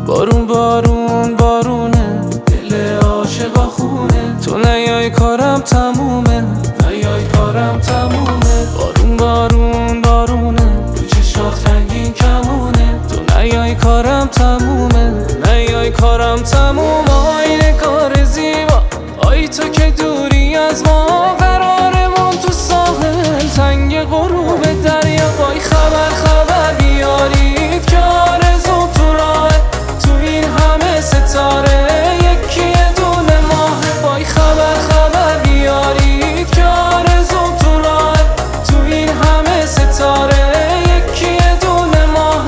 بارون بارون بارونه، دل عاشقا خونه. تو نیای کارم تمومه، نیای کارم تمومه. بارون بارون بارونه، تو چشات رنگین کمونه. تو نیای کارم تمومه، نیای کارم تمومه. آینه کار زیبا، آی تو که دوری از ما، قرارمون تو ساحل تنگ غروب دریا. وای خبر خبر بیارید که آرزو تو راه، تو این همه ستاره یکی یه دونه ماه. وای خبر خبر بیارید که آرزو تو راه، تو این همه ستاره یکی یه دونه ماه.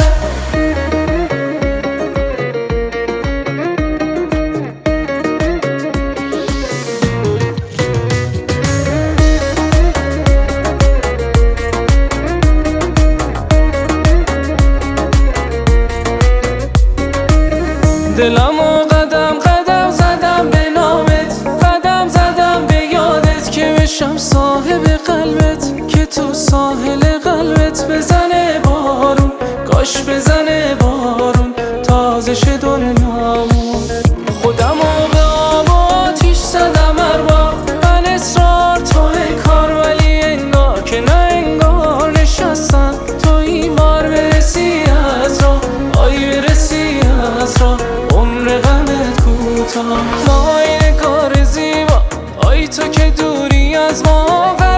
دلمو قدم قدم زدم به نامت، قدم زدم به یادت که بشم صاحب قلبت، که تو ساحل قلبت بزنه بارون، کاش بزنه بارون تازه شه دنیامون. خودمو به آب و آتیش زدم هر بار، من اصرار توی کار، ولی انگار که نه انگار نشستم تو این بار. برسی از راه، آی برسی از راه، عمر غمت کوتاه. ما این کار زیبا، آی تو که دوری از ما.